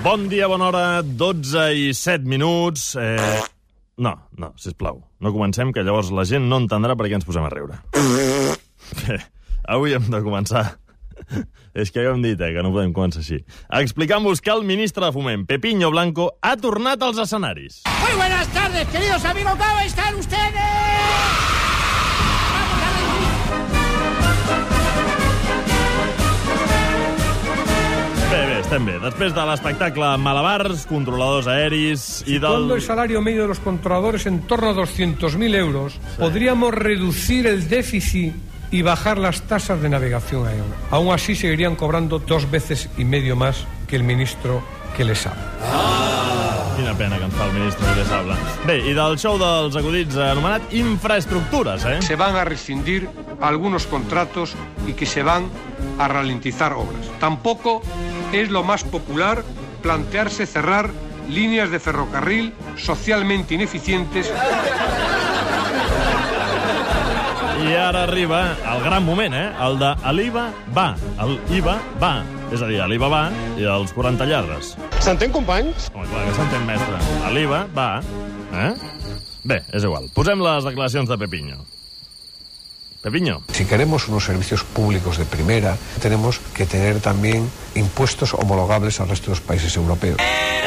Bon dia, bona hora, 12 i 7 minuts. No, sisplau, no comencem, que llavors la gent no entendrà per què ens posem a riure. Avui hem de començar... És que ja ho hem dit, que no podem començar així. Explicant-vos que el ministre de Foment, Pepiño Blanco, ha tornat als escenaris. Muy buenas tardes, queridos amigos, ¿cómo están ustedes? Bé, estem bé. Després de l'espectacle Malabars, controladors aeris i del... Cuando el salario medio de los controladores en torno a 200.000 euros, sí, podríamos reducir el déficit y bajar las tasas de navegación aérea. Aún así seguirían cobrando 2,5 veces más que el ministro que les habla. Quina pena que ens fa el ministre que les habla. Bé, i del show dels acudits anomenat infraestructures, Se van a rescindir algunos contratos y que se van a ralentizar obras. Tampoco es lo más popular plantearse cerrar líneas de ferrocarril socialmente ineficientes. I ara arriba el gran moment, el de l'IVA va. El IVA va. És a dir, l'IVA va i els 40 lladres. S'entén, companys? Home, clar que s'entén, mestre. L'IVA va. Bé, és igual. Posem les declaracions de Pepiño. Pepiño. Si queremos unos servicios públicos de primera, tenemos que tener también impuestos homologables al resto de los países europeos.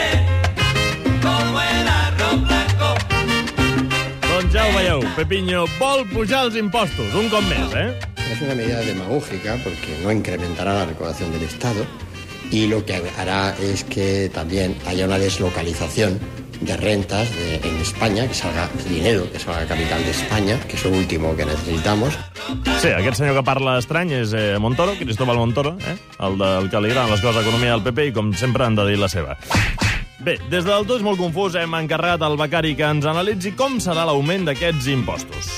Doncs ja ho veieu, Pepiño vol pujar els impostos, un cop més, Es una medida demagógica porque no incrementará la recaudación del Estado y lo que hará es que también haya una deslocalización de rentas en España, que salga dinero, que salga capital de España, que es lo último que necesitamos. Sí, aquest senyor que parla estrany és Montoro, Cristóbal Montoro, el del que li agraden les coses d'economia del PP i, com sempre, han de dir la seva. Bé, des del tot és molt confús, hem encarregat al becari que ens analitzi com serà l'augment d'aquests impostos.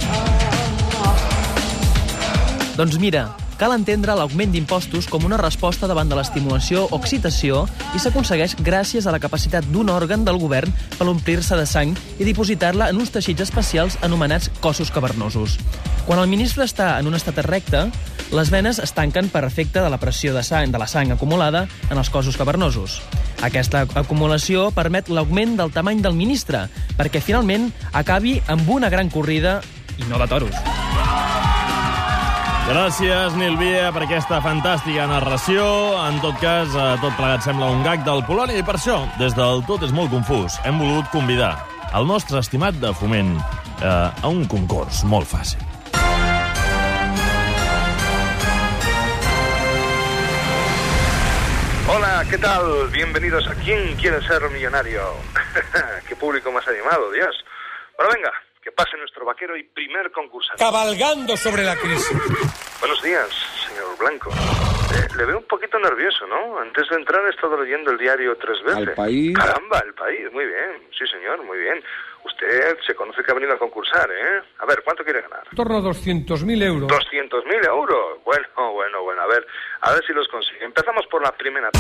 Doncs mira, cal entendre l'augment d'impostos com una resposta davant de l'estimulació o excitació i s'aconsegueix gràcies a la capacitat d'un òrgan del govern per omplir-se de sang i dipositar-la en uns teixits especials anomenats cossos cavernosos. Quan el ministre està en un estat recte, les venes es tanquen per efecte de la pressió de la sang acumulada en els cossos cavernosos. Aquesta acumulació permet l'augment del tamany del ministre, perquè finalment acabi amb una gran corrida i no de toros. Gràcies, Nil Via, per aquesta fantàstica narració. En tot cas, tot plegat sembla un gag del Polònia i per això, des del tot és molt confús. Hem volgut convidar el nostre estimat de Foment a un concurs molt fàcil. Hola, ¿qué tal? Bienvenidos a ¿Quién quiere ser millonario? Qué público más animado, Dios. Bueno, venga, que pase nuestro vaquero y primer concursante. Cabalgando sobre la crisis. Buenos días, señor Blanco. Le veo un poquito nervioso, ¿no? Antes de entrar he estado leyendo el diario 3 veces. ¿Al País? Caramba, El País, muy bien. Sí, señor, muy bien. Usted se conoce que ha venido a concursar, ¿eh? A ver, ¿cuánto quiere ganar? En torno a 200.000 euros. ¿200.000 euros? Bueno, a ver si los consigue. Empezamos por la primera.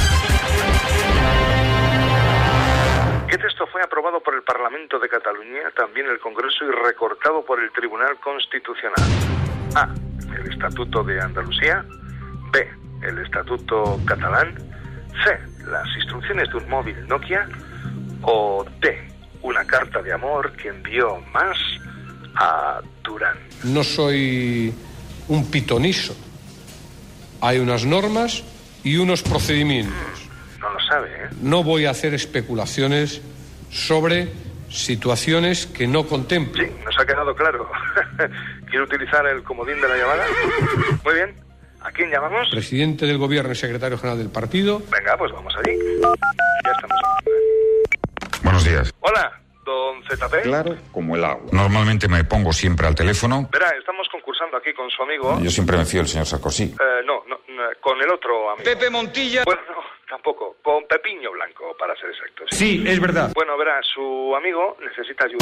¿Qué texto fue aprobado por el Parlamento de Cataluña, también el Congreso y recortado por el Tribunal Constitucional? A. El Estatuto de Andalucía. B. El Estatuto Catalán. C. Las instrucciones de un móvil Nokia. O D. Una carta de amor que envió Mas a Durán. No soy un pitoniso. Hay unas normas y unos procedimientos. No lo sabe, ¿eh? No voy a hacer especulaciones sobre situaciones que no contemplo. Sí, nos ha quedado claro. ¿Quiere utilizar el comodín de la llamada? Muy bien. ¿A quién llamamos? Presidente del Gobierno y secretario general del partido. Venga, pues vamos allí. Ya estamos. Buenos días. Hola, don ZP. Claro, como el agua. Normalmente me pongo siempre al teléfono. Verá, estamos concursando aquí con su amigo. Yo siempre me fío del señor Sarkozy. No, con el otro amigo. Pepe Montilla. Bueno, no, tampoco. Con Pepiño Blanco, para ser exactos. Sí, es verdad. Bueno, verá, su amigo necesita ayuda.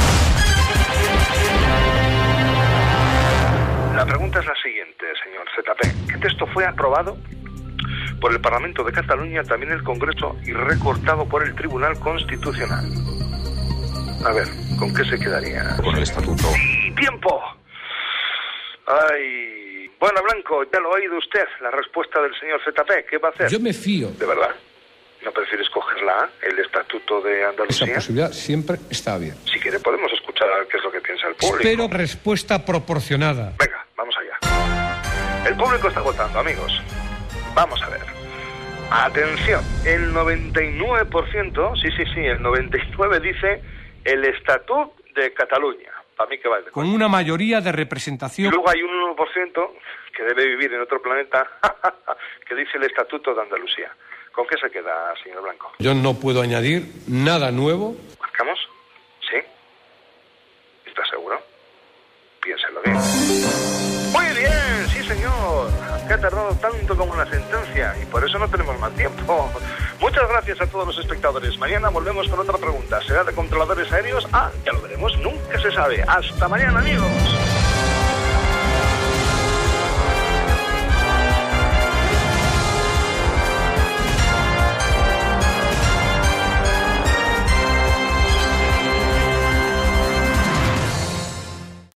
La pregunta es la siguiente, señor ZP. ¿Qué texto fue aprobado por el Parlamento de Cataluña, también el Congreso y recortado por el Tribunal Constitucional? A ver, ¿con qué se quedaría? Con el estatuto. ¡Tiempo! Ay... Bueno, Blanco, ya lo ha oído usted, la respuesta del señor ZP. ¿Qué va a hacer? Yo me fío. ¿De verdad? ¿No prefieres coger la A, el Estatuto de Andalucía? Esa posibilidad siempre está abierta. Si quiere podemos escuchar a ver qué es lo que piensa el público. Espero respuesta proporcionada. Venga, vamos allá. El público está votando, amigos. Vamos a ver. Atención, el 99%, sí, el 99% dice el Estatut de Cataluña. Para mí que vale. Con una mayoría de Y representación. luego hay un 1% que debe vivir en otro planeta que dice el Estatuto de Andalucía. ¿Con qué se queda, señor Blanco? Yo no puedo añadir nada nuevo. ¿Marcamos? ¿Sí? ¿Estás seguro? Piénselo bien. Muy bien, sí señor. Que ha tardado tanto como la sentencia y por eso no tenemos más tiempo. Muchas gracias a todos los espectadores. Mañana volvemos con otra pregunta. ¿Será de controladores aéreos? Ya lo veremos. Nunca se sabe. Hasta mañana, amigos.